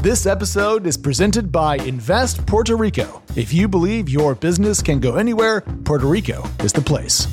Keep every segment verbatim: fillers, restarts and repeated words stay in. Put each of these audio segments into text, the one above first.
This episode is presented by Invest Puerto Rico. If you believe your business can go anywhere, Puerto Rico is the place.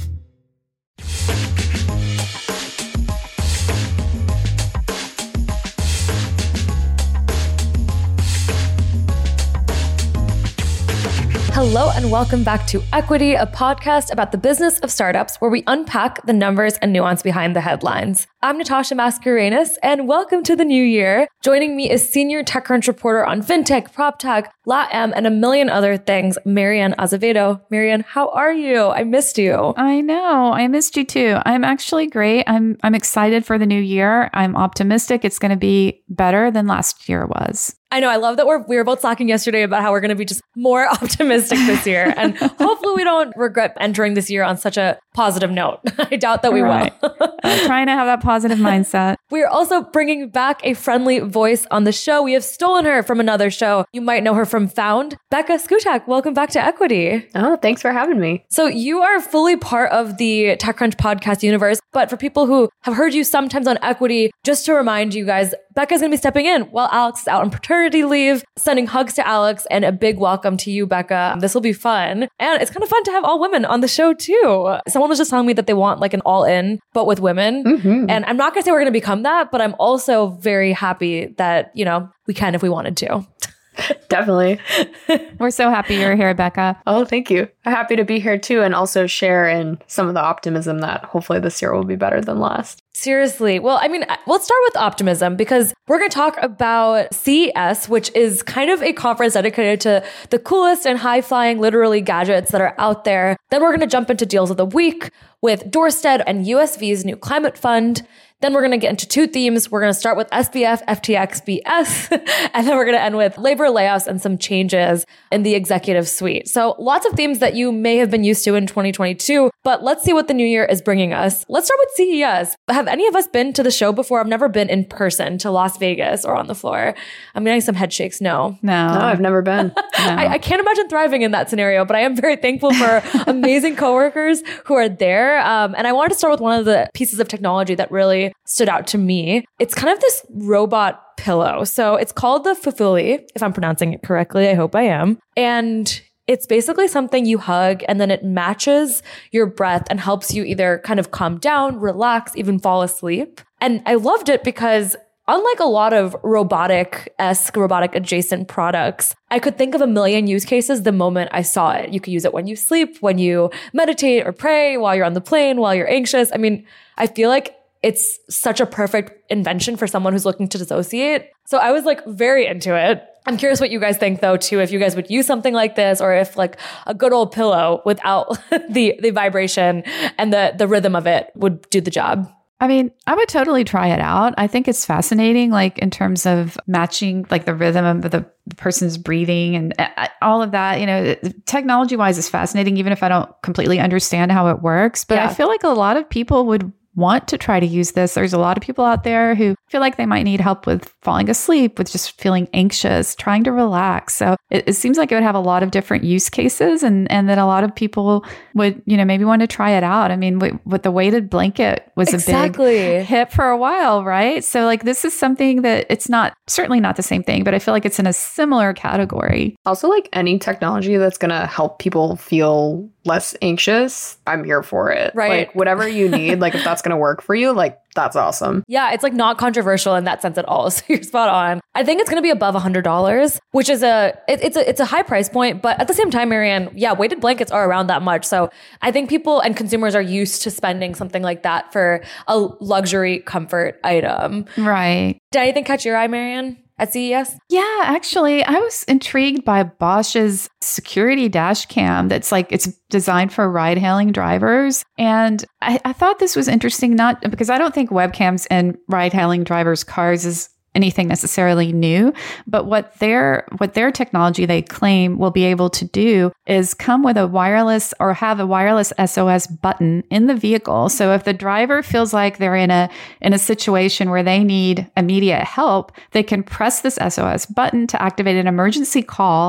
Hello and welcome back to Equity, a podcast about the business of startups where we unpack the numbers and nuance behind the headlines. I'm Natasha Mascarenas and welcome to the new year. Joining me is senior TechCrunch reporter on FinTech, PropTech, LatAm, and a million other things, Marianne Azevedo. Marianne, how are you? I missed you. I know. I missed you too. I'm actually great. I'm I'm excited for the new year. I'm optimistic it's going to be better than last year was. I know. I love that we're we were both talking yesterday about how we're going to be just more optimistic this year. And hopefully we don't regret entering this year on such a positive note. I doubt that we right. will. I'm trying to have that positive mindset. We are also bringing back a friendly voice on the show. We have stolen her from another show. You might know her from Found. Becca Skutak, welcome back to Equity. Oh, thanks for having me. So you are fully part of the TechCrunch podcast universe. But for people who have heard you sometimes on Equity, just to remind you guys, Becca's going to be stepping in while Alex is out on paternity leave, sending hugs to Alex and a big welcome to you, Becca. This will be fun. And it's kind of fun to have all women on the show too. Someone was just telling me that they want like an all-in, but with women. Mm-hmm. And I'm not going to say we're going to become that, but I'm also very happy that, you know, we can if we wanted to. Definitely. We're so happy you're here, Becca. Oh, thank you. I'm happy to be here too and also share in some of the optimism that hopefully this year will be better than last. Seriously. Well, I mean, let's start with optimism because we're going to talk about C E S, which is kind of a conference dedicated to the coolest and high-flying, literally, gadgets that are out there. Then we're going to jump into deals of the week with Doorstead and U S V's new climate fund. Then we're going to get into two themes. We're going to start with S B F, F T X, B S, and then we're going to end with labor layoffs and some changes in the executive suite. So lots of themes that you may have been used to in twenty twenty-two, but let's see what the new year is bringing us. Let's start with C E S. Have any of us been to the show before? I've never been in person to Las Vegas or on the floor. I'm getting some head shakes. No. No. No, I've never been. No. I, I can't imagine thriving in that scenario, but I am very thankful for amazing coworkers who are there. Um, and I wanted to start with one of the pieces of technology that really stood out to me. It's kind of this robot pillow. So it's called the Fufuli, if I'm pronouncing it correctly. I hope I am. And it's basically something you hug and then it matches your breath and helps you either kind of calm down, relax, even fall asleep. And I loved it because unlike a lot of robotic-esque, robotic-adjacent products, I could think of a million use cases the moment I saw it. You could use it when you sleep, when you meditate or pray, while you're on the plane, while you're anxious. I mean, I feel like it's such a perfect invention for someone who's looking to dissociate. So I was like very into it. I'm curious what you guys think though, too, if you guys would use something like this or if like a good old pillow without the, the vibration and the, the rhythm of it would do the job. I mean, I would totally try it out. I think it's fascinating, like in terms of matching like the rhythm of the person's breathing and all of that. You know, technology wise is fascinating, even if I don't completely understand how it works. But Yeah. I feel like a lot of people would want to try to use this. There's a lot of people out there who feel like they might need help with falling asleep, with just feeling anxious, trying to relax. So it, it seems like it would have a lot of different use cases and, and that a lot of people would, you know, maybe want to try it out. I mean, with, with the weighted blanket was Exactly. a big hit for a while, right? So like this is something that it's not, certainly not the same thing, but I feel like it's in a similar category. Also, like any technology that's going to help people feel less anxious, I'm here for it. Right. Like whatever you need, like if that's going to work for you, like that's awesome. Yeah, it's like not controversial in that sense at all. So you're spot on. I think it's going to be above one hundred dollars, which is a it, it's a it's a high price point, but at the same time, Marianne, yeah, weighted blankets are around that much. So I think people and consumers are used to spending something like that for a luxury comfort item. Right. Did anything catch your eye, Marianne? At C E S? Yeah, actually, I was intrigued by Bosch's security dash cam that's like, it's designed for ride hailing drivers. And I, I thought this was interesting, not because I don't think webcams in ride hailing drivers' cars is anything necessarily new, but what their what their technology they claim will be able to do is come with a wireless or have a wireless S O S button in the vehicle. So if the driver feels like they're in a in a situation where they need immediate help, they can press this S O S button to activate an emergency call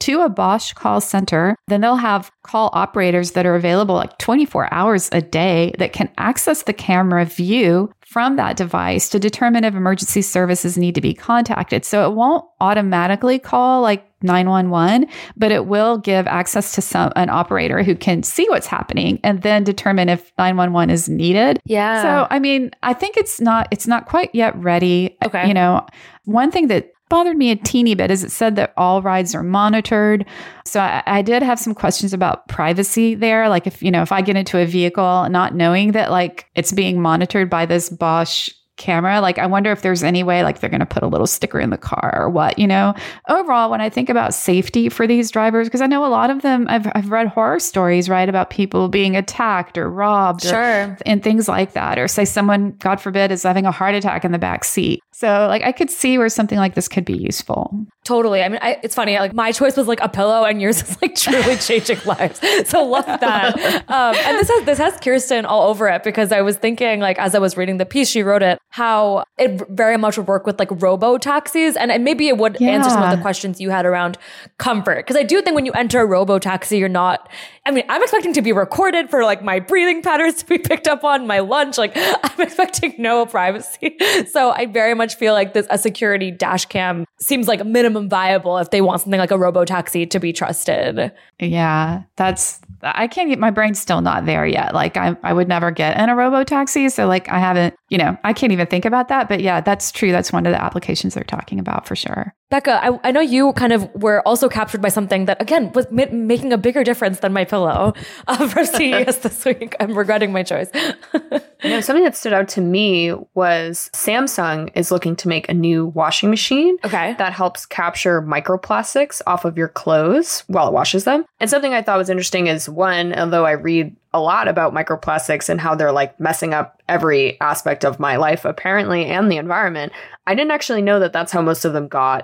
to a Bosch call center. Then they'll have call operators that are available like twenty-four hours a day that can access the camera view from that device to determine if emergency services need to be contacted. So it won't automatically call like nine one one, but it will give access to some an operator who can see what's happening and then determine if nine one one is needed. Yeah. So I mean, I think it's not it's not quite yet ready. Okay. You know, one thing that bothered me a teeny bit is it said that all rides are monitored. So I, I did have some questions about privacy there. Like if, you know, if I get into a vehicle not knowing that like it's being monitored by this Bosch camera, like I wonder if there's any way like they're going to put a little sticker in the car or what, you know. Overall, when I think about safety for these drivers, because I know a lot of them, I've, I've read horror stories, right, about people being attacked or robbed Sure. or, and things like that, or say someone, God forbid, is having a heart attack in the back seat. So like I could see where something like this could be useful. Totally. I mean, I, it's funny. Like my choice was like a pillow, and yours is like truly changing lives. So love that. Um, and this has this has Kirsten all over it, because I was thinking, like, as I was reading the piece, she wrote it, how it very much would work with like robo taxis, and, and maybe it would Yeah. answer some of the questions you had around comfort. Because I do think when you enter a robo taxi, you're not. I mean, I'm expecting to be recorded for like my breathing patterns to be picked up on, my lunch. Like I'm expecting no privacy. So I very much feel like this a security dash cam seems like minimum viable if they want something like a robo taxi to be trusted. Yeah, that's, I can't get, my brain's still not there yet. Like I, I would never get in a robo taxi. So like I haven't, you know, I can't even think about that. But yeah, that's true. That's one of the applications they're talking about for sure. Becca, I, I know you kind of were also captured by something that, again, was ma- making a bigger difference than my pillow uh, for C E S this week. I'm regretting my choice. You know, something that stood out to me was Samsung is looking to make a new washing machine Okay. that helps capture microplastics off of your clothes while it washes them. And something I thought was interesting is, one, although I read a lot about microplastics and how they're like messing up every aspect of my life, apparently, and the environment, I didn't actually know that that's how most of them got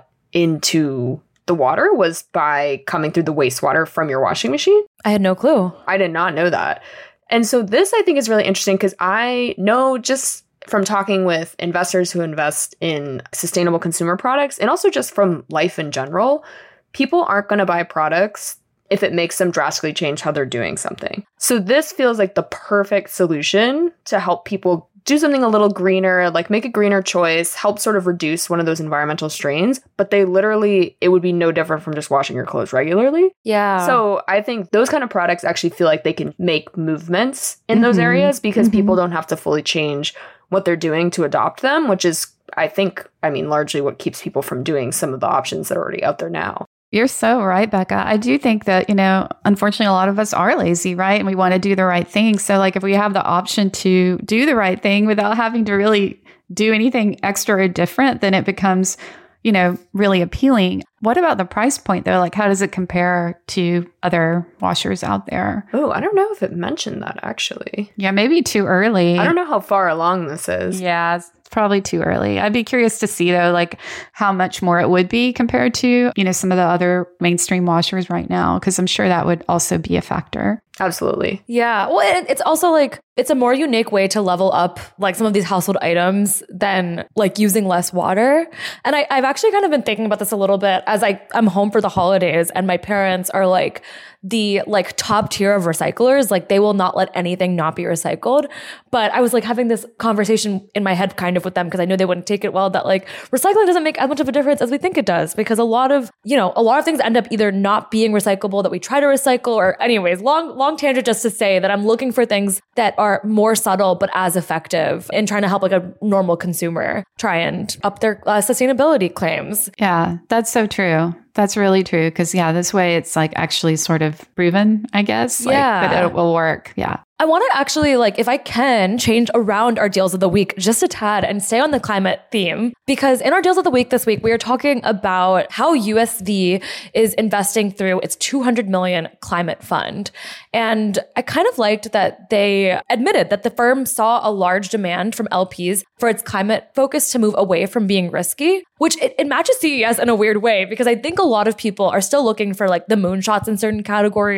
into the water, was by coming through the wastewater from your washing machine. I had no clue. I did not know that. And so this, I think, is really interesting, because I know just from talking with investors who invest in sustainable consumer products, and also just from life in general, people aren't going to buy products if it makes them drastically change how they're doing something. So this feels like the perfect solution to help people do something a little greener, like make a greener choice, help sort of reduce one of those environmental strains. But they literally, it would be no different from just washing your clothes regularly. Yeah. So I think those kind of products actually feel like they can make movements in those Mhm. areas, because Mhm. people don't have to fully change what they're doing to adopt them, which is, I think, I mean, largely what keeps people from doing some of the options that are already out there now. You're so right, Becca. I do think that, you know, unfortunately, a lot of us are lazy, right? And we want to do the right thing. So like if we have the option to do the right thing without having to really do anything extra or different, then it becomes, you know, really appealing. What about the price point though? Like how does it compare to other washers out there? Oh, I don't know if it mentioned that actually. Yeah, maybe too early. I don't know how far along this is. Yeah, it's probably too early. I'd be curious to see though, like how much more it would be compared to, you know, some of the other mainstream washers right now, because I'm sure that would also be a factor. Absolutely. Yeah. Well, and it's also like, it's a more unique way to level up like some of these household items than like using less water. And I, I've actually kind of been thinking about this a little bit as I, I'm home for the holidays, and my parents are like the like top tier of recyclers. Like they will not let anything not be recycled. But I was like having this conversation in my head kind of with them, because I knew they wouldn't take it well, that like recycling doesn't make as much of a difference as we think it does, because a lot of, you know, a lot of things end up either not being recyclable that we try to recycle, or anyways, long, long tangent just to say that I'm looking for things that are more subtle but as effective in trying to help like a normal consumer try and up their uh, sustainability claims. Yeah, that's so true. That's really true. Because yeah, this way it's like actually sort of proven, I guess. Like, Yeah. that it will work. Yeah. I want to actually, like, if I can, change around our deals of the week just a tad and stay on the climate theme, because in our deals of the week this week, we are talking about how U S V is investing through its two hundred million dollars climate fund. And I kind of liked that they admitted that the firm saw a large demand from L Ps for its climate focus to move away from being risky, which it, it matches C E S in a weird way, because I think a lot of people are still looking for like the moonshots in certain categories,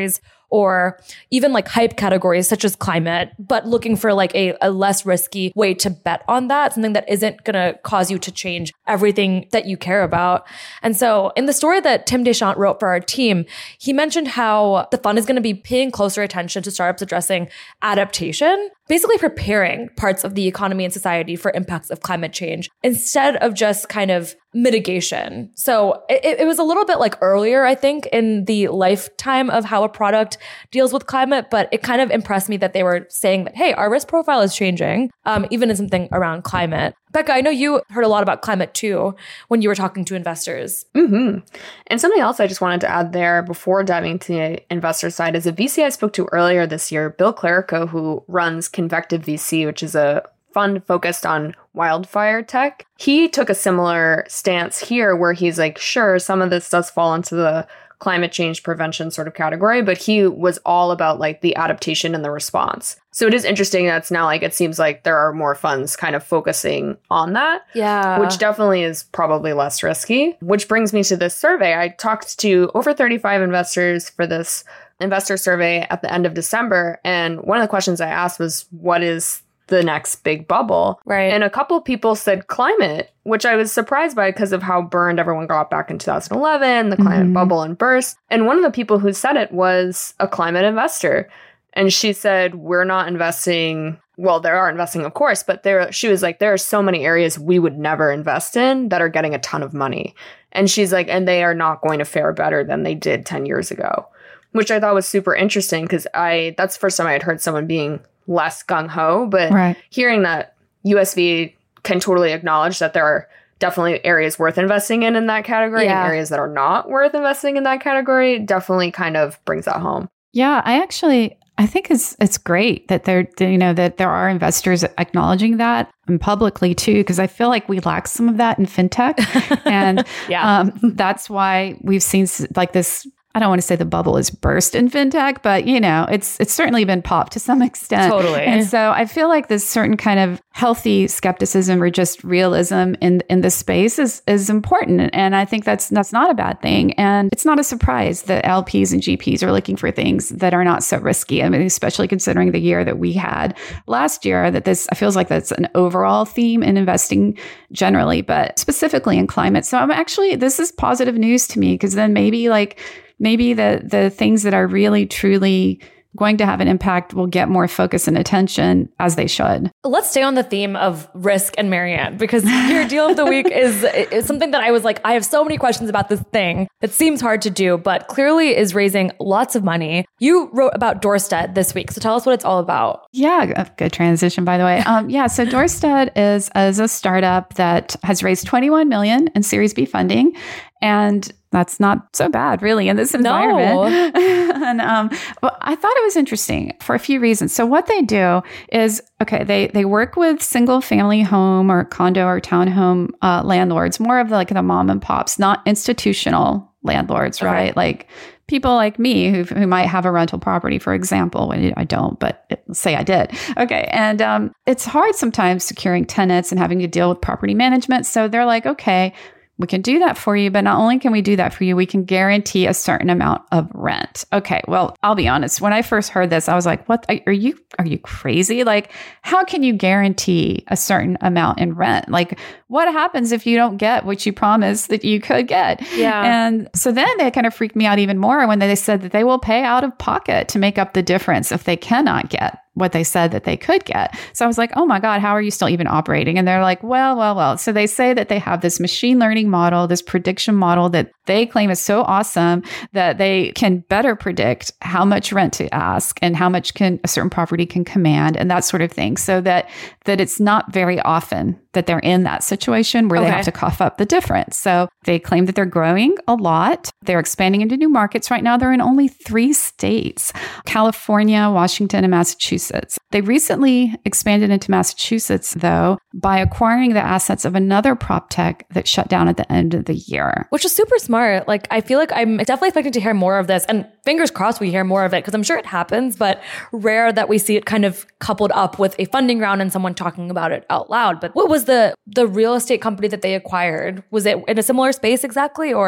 or even like hype categories such as climate, but looking for like a, a less risky way to bet on that, something that isn't going to cause you to change everything that you care about. And so in the story that Tim Deschamps wrote for our team, he mentioned how the fund is going to be paying closer attention to startups addressing adaptation, basically preparing parts of the economy and society for impacts of climate change instead of just kind of mitigation. So it, it was a little bit like earlier, I think, in the lifetime of how a product deals with climate, but it kind of impressed me that they were saying that, hey, our risk profile is changing, um, even in something around climate. Becca, I know you heard a lot about climate too when you were talking to investors. Mm-hmm. And something else I just wanted to add there before diving into the investor side is a V C I spoke to earlier this year, Bill Clerico, who runs Convective V C, which is a fund focused on wildfire tech. He took a similar stance here where he's like, sure, some of this does fall into the climate change prevention sort of category, but he was all about like the adaptation and the response. So it is interesting that it's now like, it seems like there are more funds kind of focusing on that. Yeah. Which definitely is probably less risky, which brings me to this survey. I talked to over thirty-five investors for this investor survey at the end of December. And one of the questions I asked was, what is the next big bubble? Right. And a couple of people said climate, which I was surprised by because of how burned everyone got back in two thousand eleven, the climate mm-hmm. bubble and burst. And one of the people who said it was a climate investor. And she said, we're not investing. Well, there are investing, of course, but there, she was like, there are so many areas we would never invest in that are getting a ton of money. And she's like, and they are not going to fare better than they did ten years ago, which I thought was super interesting because I, that's the first time I had heard someone being less gung-ho, but right. hearing that U S V can totally acknowledge that there are definitely areas worth investing in in that category yeah. and areas that are not worth investing in that category definitely kind of brings that home. Yeah, I actually, I think it's it's great that there, you know, that there are investors acknowledging that and publicly too, because I feel like we lack some of that in fintech, and yeah. um, that's why we've seen like this. I don't want to say the bubble is burst in fintech, but you know, it's it's certainly been popped to some extent. Totally. And so I feel like this certain kind of healthy skepticism or just realism in in this space is is important. And I think that's that's not a bad thing. And it's not a surprise that L Ps and G Ps are looking for things that are not so risky. I mean, especially considering the year that we had last year, that this, I feels like that's an overall theme in investing generally, but specifically in climate. So I'm actually, this is positive news to me, because then maybe like, maybe the the things that are really, truly going to have an impact will get more focus and attention, as they should. Let's stay on the theme of risk and Marianne, because your deal of the week is, is something that I was like, I have so many questions about this thing that seems hard to do, but clearly is raising lots of money. You wrote about Doorstead this week, so tell us what it's all about. Yeah, good transition, by the way. Um, yeah, so Doorstead is, is a startup that has raised twenty-one million dollars in Series B funding. And that's not so bad, really, in this environment. No. and um, well, I thought it was interesting for a few reasons. So what they do is, okay, they they work with single family home or condo or townhome uh, landlords, more of the, like the mom and pops, not institutional landlords, Okay. right? Like people like me who, who might have a rental property, for example. I don't, but it, say I did. Okay. And um, it's hard sometimes securing tenants and having to deal with property management. So they're like, okay, we can do that for you, but not only can we do that for you, we can guarantee a certain amount of rent. Okay, well, I'll be honest. When I first heard this, I was like, "What? Are you are you crazy? Like, how can you guarantee a certain amount in rent? Like, what happens if you don't get what you promised that you could get?" Yeah. And so then they kind of freaked me out even more when they said that they will pay out of pocket to make up the difference if they cannot get what they said that they could get. So I was like, oh my God, how are you still even operating? And they're like, well, well, well. So they say that they have this machine learning model, this prediction model that they claim is so awesome that they can better predict how much rent to ask and how much can a certain property can command and that sort of thing. So that that it's not very often that they're in that situation where Okay. they have to cough up the difference. So they claim that they're growing a lot. They're expanding into new markets. Right now, they're in only three states, California, Washington, and Massachusetts. They recently expanded into Massachusetts, though, by acquiring the assets of another prop tech that shut down at the end of the year. Which is super smart. Like, I feel like I'm definitely expecting to hear more of this, and fingers crossed we hear more of it, because I'm sure it happens, but rare that we see it kind of coupled up with a funding round and someone talking about it out loud. But what was the the real estate company that they acquired? Was it in a similar space exactly, or?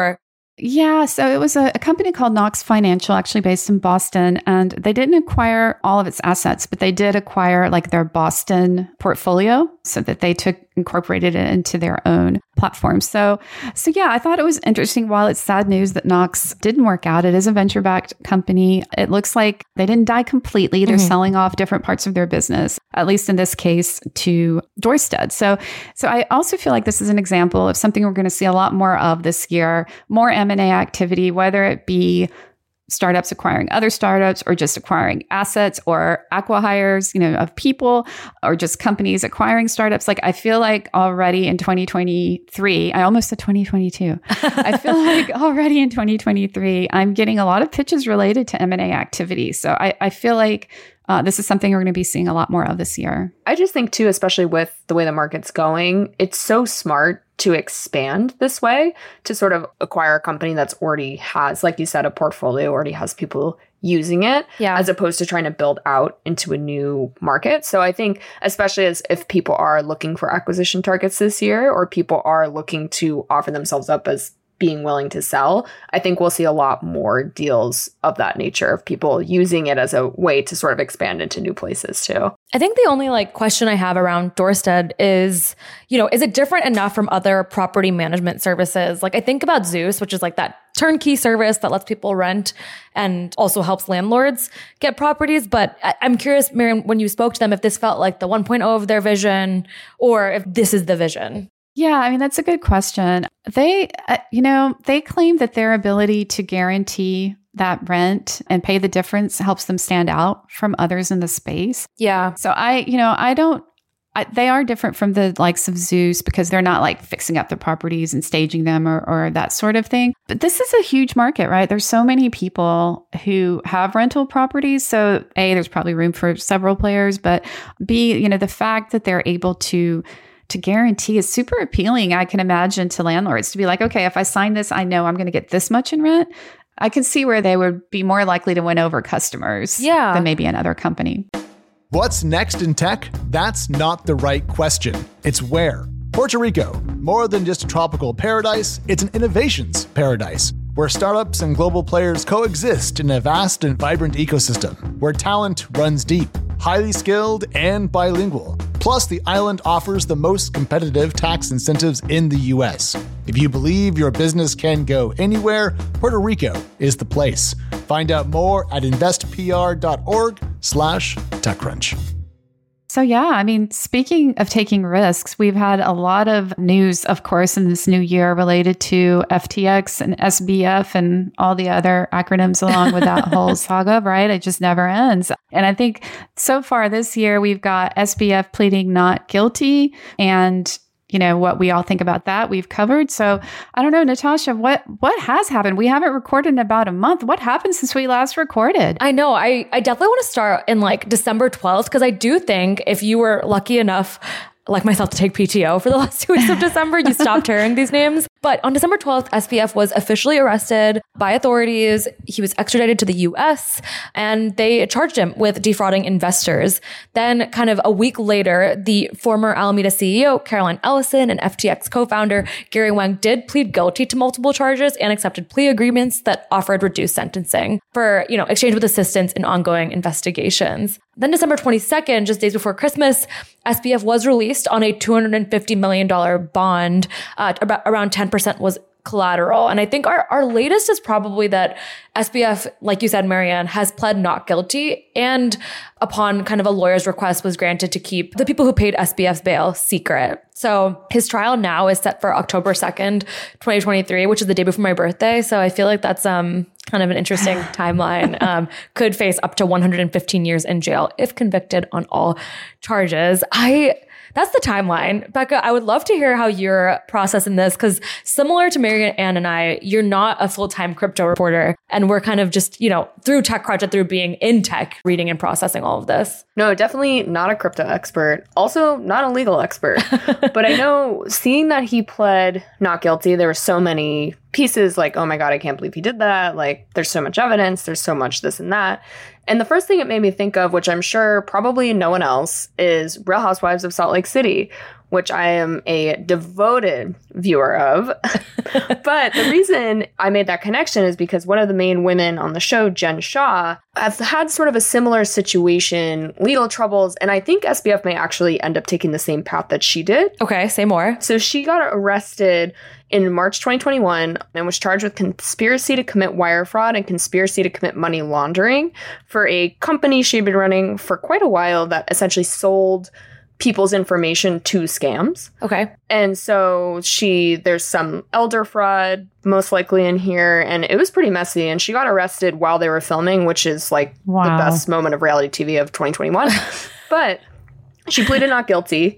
Yeah, so it was a, a company called Knox Financial, actually based in Boston, and they didn't acquire all of its assets, but they did acquire like their Boston portfolio so that they took incorporated it into their own platform. So, so yeah, I thought it was interesting. While it's sad news that Knox didn't work out, it is a venture-backed company. It looks like they didn't die completely. They're mm-hmm. selling off different parts of their business, at least in this case, to Dorstead. So, so I also feel like this is an example of something we're going to see a lot more of this year, more M and A activity, whether it be startups acquiring other startups or just acquiring assets or acqui-hires, you know, of people or just companies acquiring startups. Like I feel like already in twenty twenty-three, I almost said twenty twenty-two. I feel like already in twenty twenty-three, I'm getting a lot of pitches related to M and A activity. So I, I feel like Uh, this is something we're going to be seeing a lot more of this year. I just think too, especially with the way the market's going, it's so smart to expand this way, to sort of acquire a company that's already has, like you said, a portfolio, already has people using it, yeah. as opposed to trying to build out into a new market. So I think, especially as if people are looking for acquisition targets this year, or people are looking to offer themselves up as being willing to sell, I think we'll see a lot more deals of that nature, of people using it as a way to sort of expand into new places too. I think the only like question I have around Dorstead is, you know, is it different enough from other property management services? Like I think about Zeus, which is like that turnkey service that lets people rent and also helps landlords get properties. But I- I'm curious, Miriam, when you spoke to them, if this felt like the one point oh of their vision or if this is the vision. Yeah, I mean, that's a good question. They, uh, you know, they claim that their ability to guarantee that rent and pay the difference helps them stand out from others in the space. Yeah. So I, you know, I don't, I, they are different from the likes of Zeus because they're not like fixing up the properties and staging them or, or that sort of thing. But this is a huge market, right? There's so many people who have rental properties. So A, there's probably room for several players, but B, you know, the fact that they're able to to guarantee is super appealing, I can imagine, to landlords to be like, okay, if I sign this, I know I'm going to get this much in rent. I can see where they would be more likely to win over customers yeah. than maybe another company. What's next in tech? That's not the right question. It's where. Puerto Rico, more than just a tropical paradise, it's an innovations paradise, where startups and global players coexist in a vast and vibrant ecosystem, where talent runs deep, highly skilled, and bilingual. Plus, the island offers the most competitive tax incentives in the U S. If you believe your business can go anywhere, Puerto Rico is the place. Find out more at investpr.org slash TechCrunch. So yeah, I mean, speaking of taking risks, we've had a lot of news, of course, in this new year related to F T X and S B F and all the other acronyms along with that whole saga, right? It just never ends. And I think so far this year, we've got S B F pleading not guilty, and you know, what we all think about that, we've covered. So I don't know, Natasha, what what has happened? We haven't recorded in about a month. What happened since we last recorded? I know. I, I definitely want to start in like December twelfth, because I do think if you were lucky enough, like myself, to take P T O for the last two weeks of December, you stopped hearing these names. But on December twelfth, S B F was officially arrested by authorities. He was extradited to the U S and they charged him with defrauding investors. Then kind of a week later, the former Alameda C E O, Caroline Ellison, and F T X co-founder Gary Wang did plead guilty to multiple charges and accepted plea agreements that offered reduced sentencing for, you know, exchange with assistance in ongoing investigations. Then December twenty-second, just days before Christmas, S B F was released on a two hundred fifty million dollars bond. Uh, about around ten percent was collateral. And I think our, our latest is probably that S B F, like you said, Marianne, has pled not guilty, and upon kind of a lawyer's request was granted to keep the people who paid S B F's bail secret. So his trial now is set for October second, twenty twenty-three, which is the day before my birthday. So I feel like that's um kind of an interesting timeline. Um, could face up to one hundred fifteen years in jail if convicted on all charges. I... That's the timeline. Becca, I would love to hear how you're processing this, because similar to Marianne and I, you're not a full-time crypto reporter. And we're kind of just, you know, through TechCrunch and through being in tech, reading and processing all of this. No, definitely not a crypto expert. Also not a legal expert. But I know seeing that he pled not guilty, there were so many pieces like, oh my God, I can't believe he did that. Like, there's so much evidence. There's so much this and that. And the first thing it made me think of, which I'm sure probably no one else, is Real Housewives of Salt Lake City, which I am a devoted viewer of. But the reason I made that connection is because one of the main women on the show, Jen Shah, has had sort of a similar situation, legal troubles, and I think S B F may actually end up taking the same path that she did. Okay, say more. So she got arrested in March twenty twenty-one and was charged with conspiracy to commit wire fraud and conspiracy to commit money laundering for a company she'd been running for quite a while that essentially sold people's information to scams. Okay. And so she, there's some elder fraud most likely in here, and it was pretty messy. And she got arrested while they were filming, which is like Wow. the best moment of reality T V of twenty twenty-one. But she pleaded not guilty.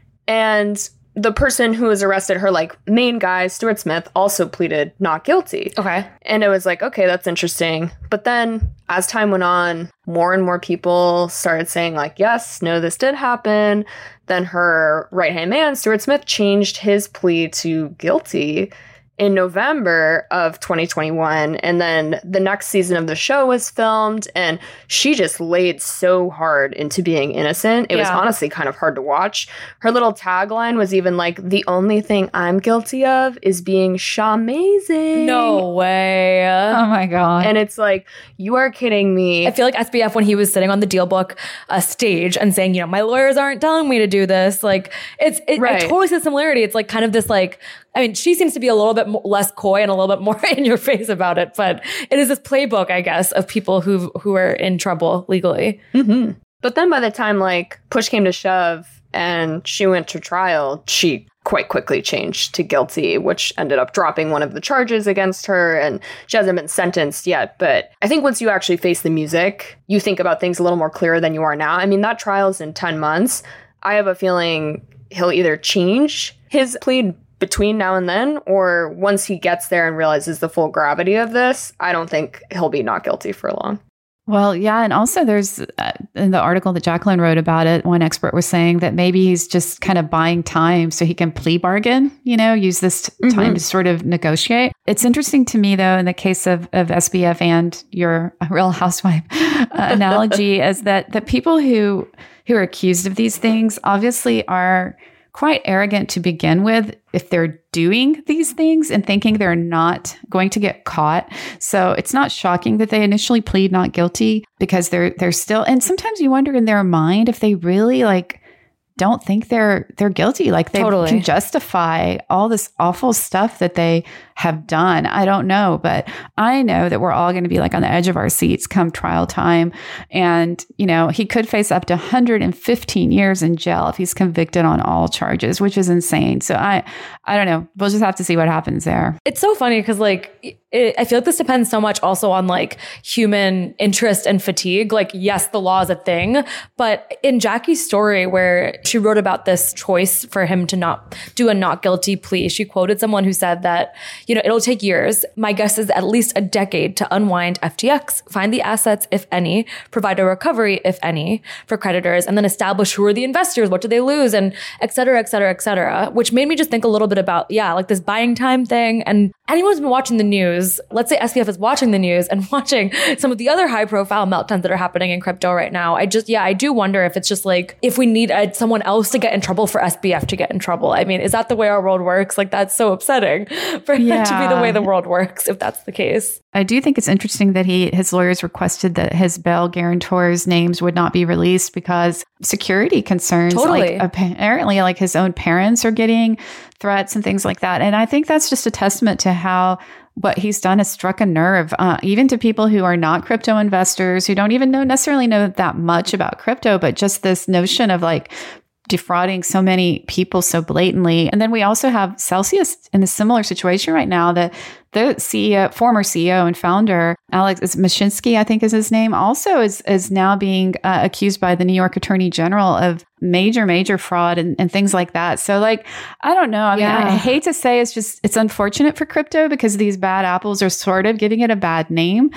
And the person who was arrested, her like main guy, Stuart Smith, also pleaded not guilty. Okay. And it was like, okay, that's interesting. But then as time went on, more and more people started saying like, yes, no, this did happen. Then her right-hand man, Stuart Smith, changed his plea to guilty in November of twenty twenty-one. And then the next season of the show was filmed, and she just laid so hard into being innocent. It was Yeah. honestly kind of hard to watch. Her little tagline was even like, the only thing I'm guilty of is being Shamazing. No way. Oh my God. And it's like, you are kidding me. I feel like S B F, when he was sitting on the deal book uh, stage and saying, you know, my lawyers aren't telling me to do this. Like, it's, it, Right. I totally see the similarity. It's like kind of this like, I mean, she seems to be a little bit more, less coy and a little bit more in your face about it, but it is this playbook, I guess, of people who who are in trouble legally. Mm-hmm. But then by the time like push came to shove and she went to trial, she quite quickly changed to guilty, which ended up dropping one of the charges against her, and she hasn't been sentenced yet. But I think once you actually face the music, you think about things a little more clear than you are now. I mean, that trial's in ten months. I have a feeling he'll either change his plea between now and then, or once he gets there and realizes the full gravity of this, I don't think he'll be not guilty for long. Well, yeah. And also there's uh, in the article that Jacqueline wrote about it, one expert was saying that maybe he's just kind of buying time so he can plea bargain, you know, use this t- Mhm. time to sort of negotiate. It's interesting to me, though, in the case of, of S B F and your Real Housewife uh, analogy, is that the people who who are accused of these things obviously are quite arrogant to begin with if they're doing these things and thinking they're not going to get caught. So it's not shocking that they initially plead not guilty, because they're they're still, and sometimes you wonder in their mind if they really like don't think they're they're guilty, like they Totally. can justify all this awful stuff that they have done. I don't know, but I know that we're all going to be like on the edge of our seats come trial time. And, you know, he could face up to one hundred fifteen years in jail if he's convicted on all charges, which is insane. So I, I don't know. We'll just have to see what happens there. It's so funny because like it, I feel like this depends so much also on like human interest and fatigue. Like, yes, the law is a thing, but in Jackie's story where she wrote about this choice for him to not do a not guilty plea, she quoted someone who said that, you know, it'll take years. My guess is at least a decade to unwind F T X, find the assets, if any, provide a recovery, if any, for creditors, and then establish who are the investors, what do they lose, and et cetera, et cetera, et cetera, which made me just think a little bit about, yeah, like this buying time thing. And anyone who's been watching the news, let's say S B F is watching the news and watching some of the other high profile meltdowns that are happening in crypto right now. I just, yeah, I do wonder if it's just like, if we need a, someone else to get in trouble for S B F to get in trouble. I mean, is that the way our world works? Like, that's so upsetting for it Yeah. to be the way the world works, if that's the case. I do think it's interesting that he his lawyers requested that his bail guarantors' names would not be released because security concerns. Totally. Like apparently, like his own parents are getting threats and things like that. And I think that's just a testament to how what he's done has struck a nerve, uh, even to people who are not crypto investors, who don't even know necessarily know that much about crypto, but just this notion of like defrauding so many people so blatantly. And then we also have Celsius in a similar situation right now, that the C E O, former C E O and founder, Alex Mashinsky, I think is his name, also is is now being uh, accused by the New York Attorney General of major, major fraud and, and things like that. So like, I don't know. I mean, Yeah. I, I hate to say it's just, it's unfortunate for crypto because these bad apples are sort of giving it a bad name.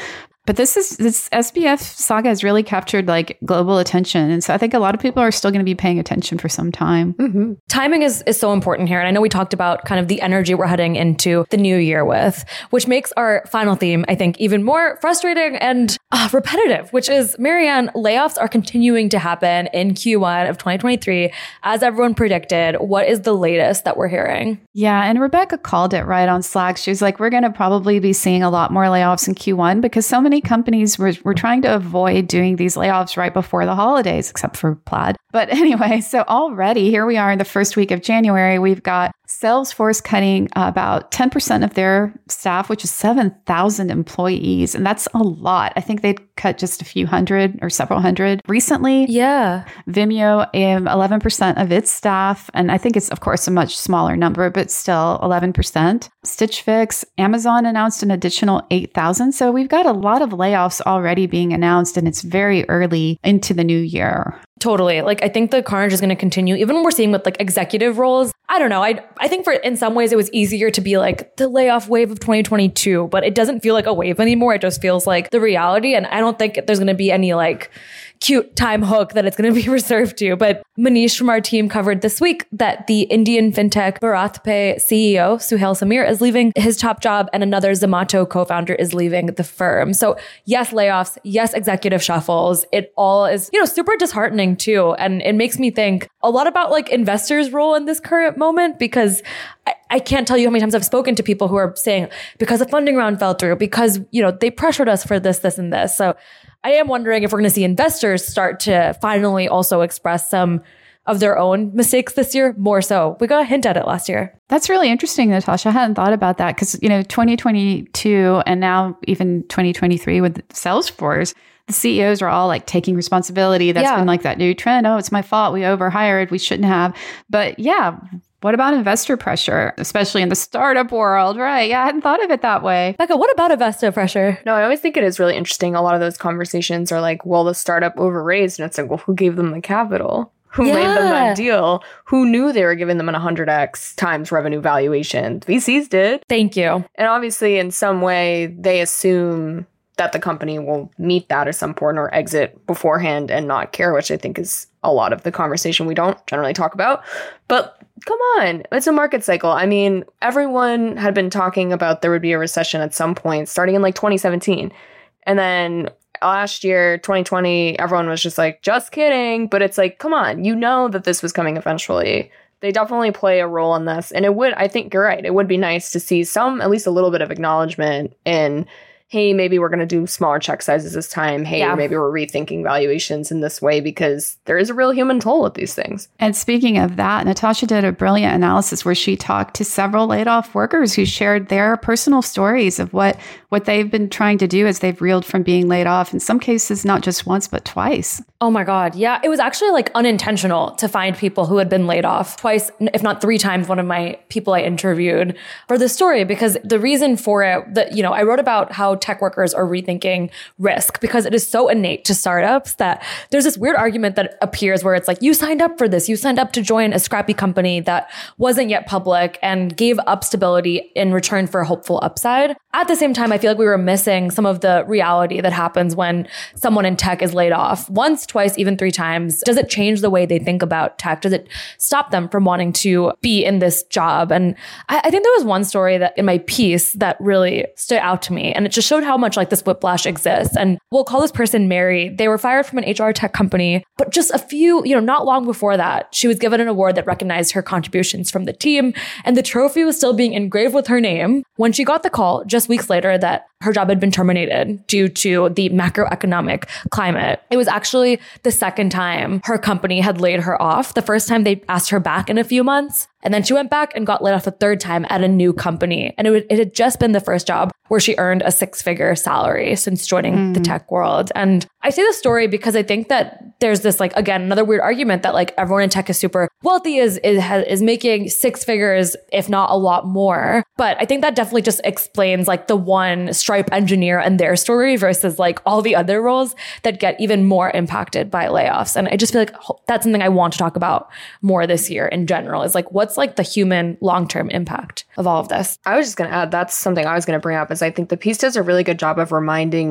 But this is this S B F saga has really captured like global attention. And so I think a lot of people are still going to be paying attention for some time. Mm-hmm. Timing is, is so important here. And I know we talked about kind of the energy we're heading into the new year with, which makes our final theme, I think, even more frustrating and uh, repetitive, which is, Marianne, layoffs are continuing to happen in Q one of twenty twenty-three. As everyone predicted, what is the latest that we're hearing? Yeah. And Rebecca called it right on Slack. She was like, we're going to probably be seeing a lot more layoffs in Q one because so many companies were, were trying to avoid doing these layoffs right before the holidays, except for Plaid. But anyway, so already here we are in the first week of January, we've got Salesforce cutting uh, about ten percent of their staff, which is seven thousand employees. And that's a lot. I think they'd cut just a few hundred or several hundred recently. Yeah. Vimeo, um, eleven percent of its staff. And I think it's, of course, a much smaller number, but still eleven percent. Stitch Fix, Amazon announced an additional eight thousand. So we've got a lot of layoffs already being announced, and it's very early into the new year. Totally. Like, I think the carnage is going to continue, even when we're seeing with like executive roles. I don't know. I I think for in some ways it was easier to be like the layoff wave of twenty twenty-two, but it doesn't feel like a wave anymore. It just feels like the reality. And I don't think there's going to be any like cute time hook that it's going to be reserved to. But Manish from our team covered this week that the Indian fintech BharatPe C E O, Suhail Samir, is leaving his top job, and another Zomato co-founder is leaving the firm. So yes, layoffs, yes, executive shuffles. It all is, you know, super disheartening too. And it makes me think a lot about like investors' role in this current moment, because I, I can't tell you how many times I've spoken to people who are saying, because the funding round fell through, because, you know, they pressured us for this, this, and this. So I am wondering if we're going to see investors start to finally also express some of their own mistakes this year, more so. We got a hint at it last year. That's really interesting, Natasha. I hadn't thought about that because, you know, twenty twenty-two and now even twenty twenty-three with Salesforce, the C E Os are all like taking responsibility. That's yeah. been like that new trend. Oh, it's my fault. We overhired. We shouldn't have. But yeah, what about investor pressure, especially in the startup world, right? Yeah, I hadn't thought of it that way. Becca, what about investor pressure? No, I always think it is really interesting. A lot of those conversations are like, well, the startup overraised. And it's like, well, who gave them the capital? Who yeah. made them that deal? Who knew they were giving them an one hundred x times revenue valuation? V Cs did. Thank you. And obviously, in some way, they assume that the company will meet that at some point or exit beforehand and not care, which I think is a lot of the conversation we don't generally talk about. But come on, it's a market cycle. I mean, everyone had been talking about there would be a recession at some point starting in like twenty seventeen. And then last year, twenty twenty, everyone was just like, just kidding. But it's like, come on, you know that this was coming eventually. They definitely play a role in this. And it would, I think you're right, it would be nice to see some, at least a little bit of acknowledgement in, hey, maybe we're going to do smaller check sizes this time. Hey, yeah. maybe we're rethinking valuations in this way, because there is a real human toll with these things. And speaking of that, Natasha did a brilliant analysis where she talked to several laid off workers who shared their personal stories of what, what they've been trying to do as they've reeled from being laid off. In some cases, not just once, but twice. Oh my God. Yeah. It was actually like unintentional to find people who had been laid off twice, if not three times, one of my people I interviewed for this story, because the reason for it that, you know, I wrote about how tech workers are rethinking risk because it is so innate to startups that there's this weird argument that appears where it's like, you signed up for this. You signed up to join a scrappy company that wasn't yet public and gave up stability in return for a hopeful upside. At the same time, I feel like we were missing some of the reality that happens when someone in tech is laid off once, twice, even three times. Does it change the way they think about tech? Does it stop them from wanting to be in this job? And I, I think there was one story that in my piece that really stood out to me, and it just showed how much like this whiplash exists. And we'll call this person Mary. They were fired from an H R tech company, but just a few, you know, not long before that, she was given an award that recognized her contributions from the team, and the trophy was still being engraved with her name when she got the call just weeks later that her job had been terminated due to the macroeconomic climate. It was actually the second time her company had laid her off. The first time they asked her back in a few months, and then she went back and got laid off the third time at a new company. And it, would, it had just been the first job where she earned a six-figure salary since joining mm. the tech world. And I say this story because I think that there's this, like, again, another weird argument that like everyone in tech is super wealthy, is, is, is making six figures, if not a lot more. But I think that definitely just explains like the one Stripe engineer and their story versus like all the other roles that get even more impacted by layoffs. And I just feel like that's something I want to talk about more this year in general, is like, what's like the human long-term impact of all of this? I was just going to add, that's something I was going to bring up, is I think the piece does a really good job of reminding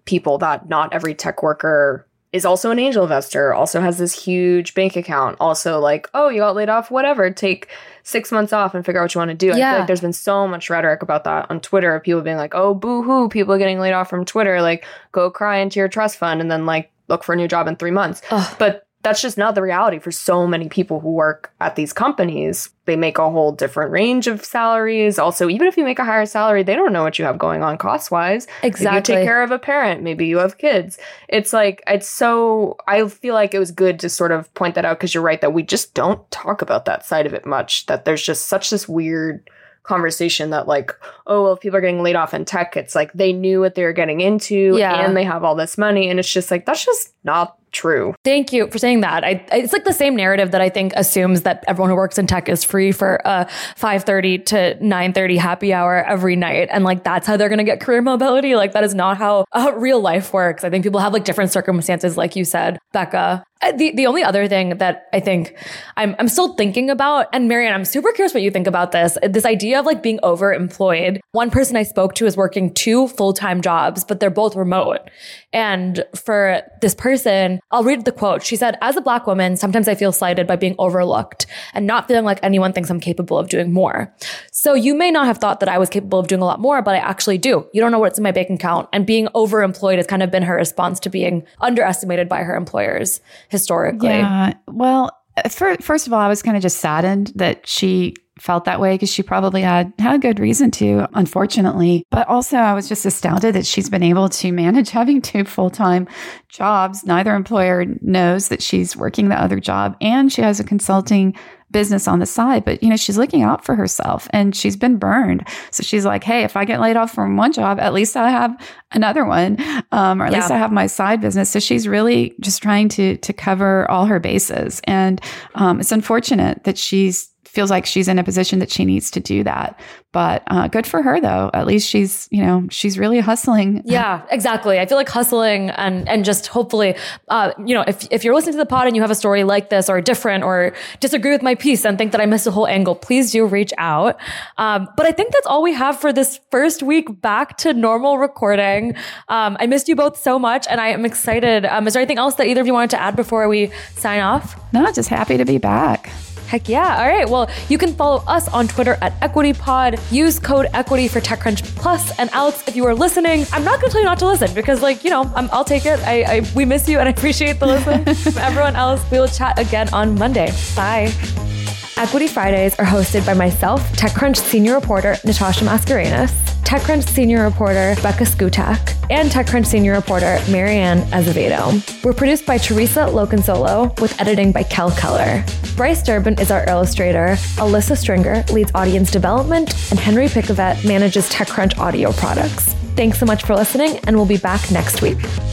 people that not every tech worker is also an angel investor, also has this huge bank account, also like, oh, you got laid off, whatever, take six months off and figure out what you want to do. I Yeah. feel like there's been so much rhetoric about that on Twitter of people being like, oh, boo-hoo, people are getting laid off from Twitter, like go cry into your trust fund and then like look for a new job in three months. Ugh. But that's just not the reality for so many people who work at these companies. They make a whole different range of salaries. Also, even if you make a higher salary, they don't know what you have going on cost-wise. Exactly. Maybe you take care of a parent. Maybe you have kids. It's like, it's so, I feel like it was good to sort of point that out because you're right that we just don't talk about that side of it much, that there's just such this weird conversation that like, oh, well, if people are getting laid off in tech, it's like they knew what they were getting into Yeah. and they have all this money. And it's just like, that's just not true. Thank you for saying that. I, I, it's like the same narrative that I think assumes that everyone who works in tech is free for a five thirty to nine thirty happy hour every night. And like, that's how they're going to get career mobility. Like that is not how uh, real life works. I think people have like different circumstances, like you said, Becca. Uh, The the only other thing that I think I'm I'm still thinking about, and Marianne, I'm super curious what you think about this, this idea of like being overemployed. One person I spoke to is working two full-time jobs, but they're both remote. And for this person, I'll read the quote. She said, as a Black woman, sometimes I feel slighted by being overlooked and not feeling like anyone thinks I'm capable of doing more. So you may not have thought that I was capable of doing a lot more, but I actually do. You don't know what's in my bank account. And being overemployed has kind of been her response to being underestimated by her employers historically. Yeah. Well, for, first of all, I was kind of just saddened that she felt that way because she probably had had a good reason to, unfortunately. But also, I was just astounded that she's been able to manage having two full-time jobs. Neither employer knows that she's working the other job, and she has a consulting business on the side. But, you know, she's looking out for herself and she's been burned. So she's like, hey, if I get laid off from one job, at least I have another one, um, or at Yeah. least I have my side business. So she's really just trying to to cover all her bases. And um, it's unfortunate that she's feels like she's in a position that she needs to do that. But uh, good for her, though. At least she's, you know, she's really hustling. Yeah, exactly. I feel like hustling and and just hopefully, uh, you know, if if you're listening to the pod and you have a story like this or different or disagree with my piece and think that I missed a whole angle, please do reach out. Um, but I think that's all we have for this first week back to normal recording. Um, I missed you both so much and I am excited. Um, is there anything else that either of you wanted to add before we sign off? No, just happy to be back. Heck yeah. All right. Well, you can follow us on Twitter at EquityPod. Use code EQUITY for TechCrunch Plus. And Alex, if you are listening, I'm not going to tell you not to listen because, like, you know, I'm, I'll take it. I, I we miss you and I appreciate the listen. From everyone else, we will chat again on Monday. Bye. Equity Fridays are hosted by myself, TechCrunch senior reporter Natasha Mascarenas, TechCrunch senior reporter Becca Skutak, and TechCrunch senior reporter Marianne Azevedo. We're produced by Teresa Loconsolo with editing by Kel Keller. Bryce Durbin is our illustrator, Alyssa Stringer leads audience development, and Henry Picavet manages TechCrunch audio products. Thanks so much for listening, and we'll be back next week.